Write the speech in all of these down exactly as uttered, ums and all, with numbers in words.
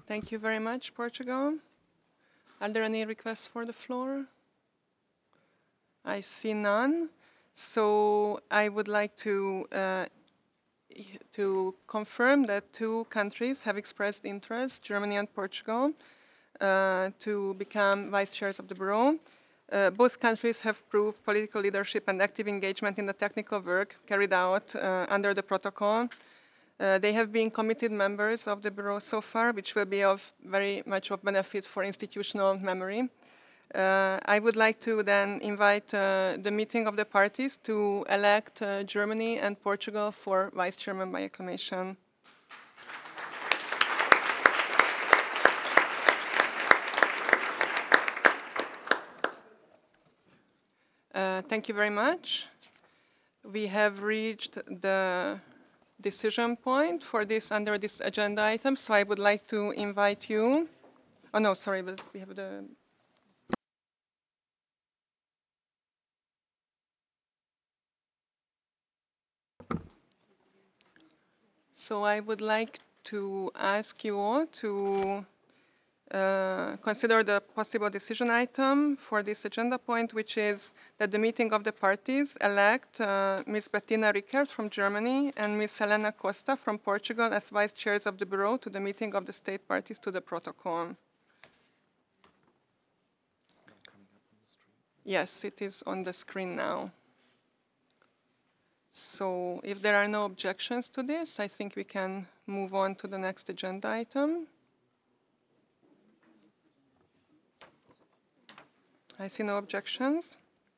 Thank you very much, Portugal. Are there any requests for the floor? I see none. So I would like to uh, to confirm that two countries have expressed interest, Germany and Portugal, uh, to become vice chairs of the Bureau. Uh, both countries have proved political leadership and active engagement in the technical work carried out uh, under the protocol. Uh, they have been committed members of the Bureau so far, which will be of very much of benefit for institutional memory. Uh, I would like to then invite uh, the meeting of the parties to elect uh, Germany and Portugal for vice chairman by acclamation. Uh, thank you very much. We have reached the decision point for this under this agenda item, so I would like to invite you. Oh no, sorry, but we have the. So I would like to ask you all to uh, consider the possible decision item for this agenda point, which is that the meeting of the parties elect uh, Miz Bettina Rickert from Germany and Miz Helena Costa from Portugal as vice chairs of the Bureau to the meeting of the state parties to the protocol. Yes, it is on the screen now. So if there are no objections to this, I think we can move on to the next agenda item. I see no objections.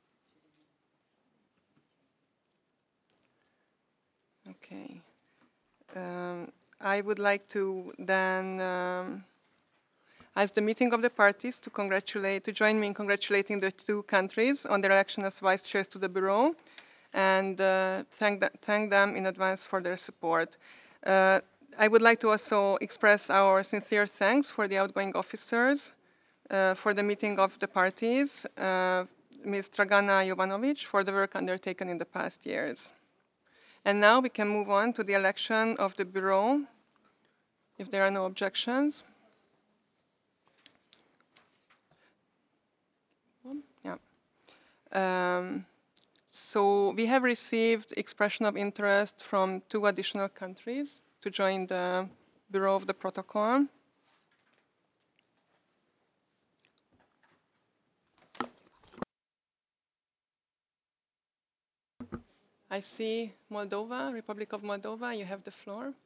Okay. Um, I would like to then um, ask the meeting of the parties to congratulate, to join me in congratulating the two countries on their election as vice chairs to the Bureau, and uh, thank, the, thank them in advance for their support. Uh, I would like to also express our sincere thanks for the outgoing officers uh, for the meeting of the parties, uh, Miz Dragana Jovanovic, for the work undertaken in the past years. And now we can move on to the election of the Bureau, if there are no objections. Yeah. Um, so we have received expression of interest from two additional countries to join the Bureau of the Protocol. I see Moldova, Republic of Moldova, you have the floor.